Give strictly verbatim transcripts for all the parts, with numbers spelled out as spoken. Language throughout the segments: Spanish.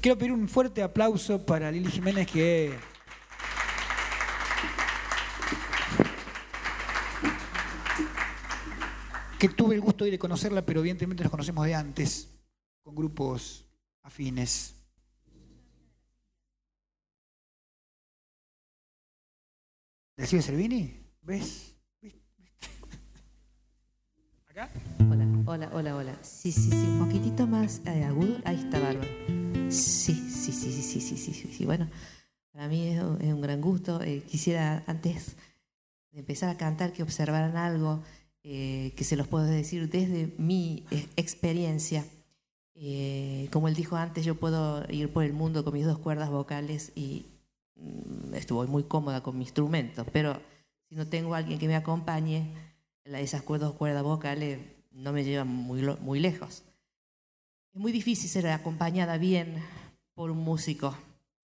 quiero pedir un fuerte aplauso para Lili Jiménez, que que tuve el gusto hoy de conocerla, pero evidentemente nos conocemos de antes, con grupos afines. ¿De Silvia Servini? ¿Ves? ¿Acá? Hola, hola, hola, hola. Sí, sí, sí, un poquitito más eh, agudo. Ahí está, bárbaro. Sí, sí, sí, sí, sí, sí, sí, sí, sí. Bueno, para mí es un, es un gran gusto. Eh, quisiera, antes de empezar a cantar, que observaran algo eh, que se los puedo decir desde mi eh, experiencia. Eh, como él dijo antes, yo puedo ir por el mundo con mis dos cuerdas vocales y mm, estoy muy cómoda con mi instrumento, pero si no tengo a alguien que me acompañe, esas dos cuerdas vocales no me llevan muy, muy lejos. Es muy difícil ser acompañada bien por un músico.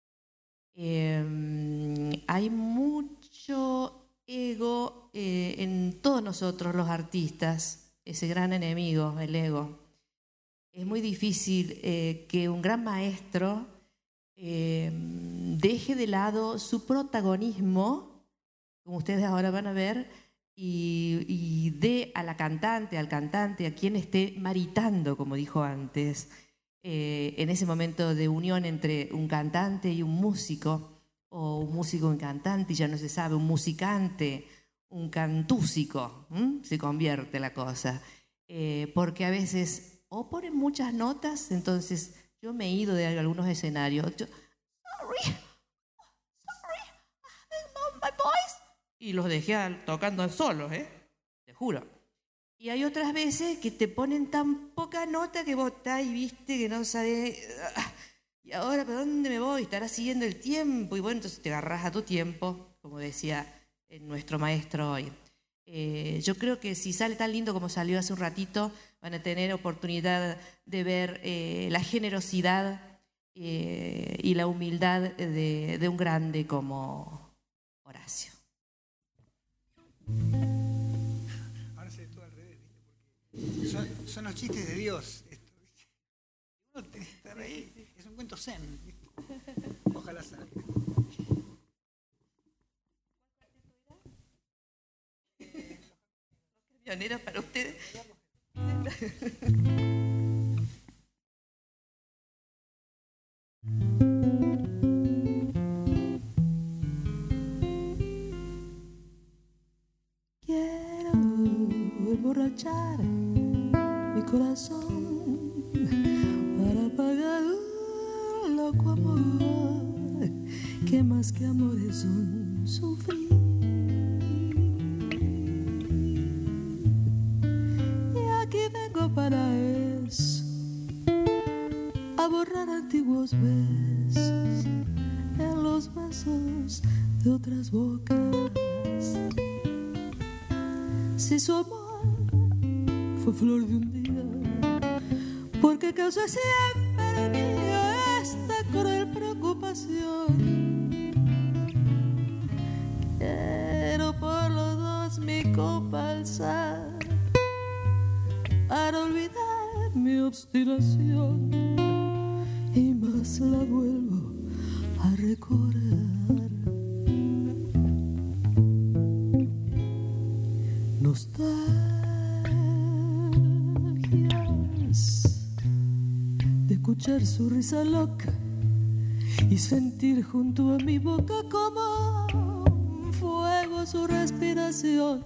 Eh, hay mucho ego eh, en todos nosotros los artistas, ese gran enemigo, el ego. Es muy difícil eh, que un gran maestro eh, deje de lado su protagonismo, como ustedes ahora van a ver, y, y dé a la cantante, al cantante, a quien esté maritando, como dijo antes, eh, en ese momento de unión entre un cantante y un músico, o un músico y un cantante, y ya no se sabe, un musicante, un cantúsico, ¿m? Se convierte la cosa. Eh, porque a veces o ponen muchas notas, entonces yo me he ido de algunos escenarios, yo, sorry, sorry, my voice, y los dejé tocando solos, ¿eh? Te juro. Y hay otras veces que te ponen tan poca nota que vos estás y viste que no sabes, y ahora ¿para dónde me voy? Estarás siguiendo el tiempo, y bueno, entonces te agarrás a tu tiempo, como decía nuestro maestro hoy. Eh, yo creo que si sale tan lindo como salió hace un ratito, van a tener oportunidad de ver eh, la generosidad eh, y la humildad de, de un grande como Horacio. Ahora se ve todo al revés, ¿viste? Porque son, son los chistes de Dios. Esto, ¿viste? Uno tiene que estar ahí. Es un cuento zen, ¿viste? Ojalá salga. Pionera para ustedes. Quiero emborrachar mi corazón para pagar un loco amor que más que amor es un sufrir. Para eso, a borrar antiguos besos en los besos de otras bocas. Si su amor fue flor de un día, porque causó siempre mía esta cruel preocupación. Quiero por los dos mi copa alzar para olvidar mi obstinación, y más la vuelvo a recordar. Nostalgias de escuchar su risa loca y sentir junto a mi boca como un fuego su respiración.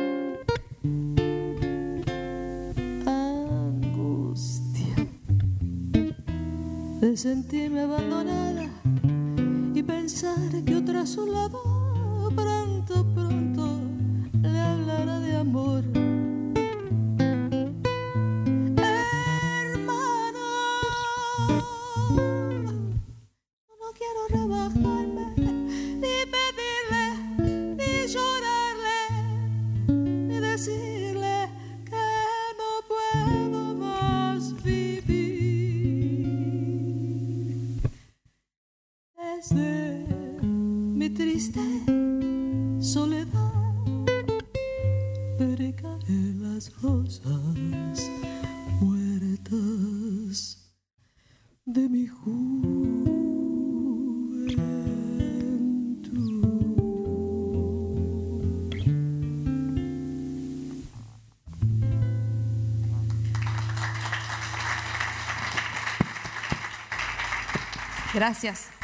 De sentirme abandonada y pensar que otra a su lado pronto, pronto le hablará de amor. Hermano, no quiero rebajarme, ni pedirle, ni llorarle, ni decirle que no puedo más vivir. De mi triste soledad veré caer las rosas muertas de mi juventud. Gracias.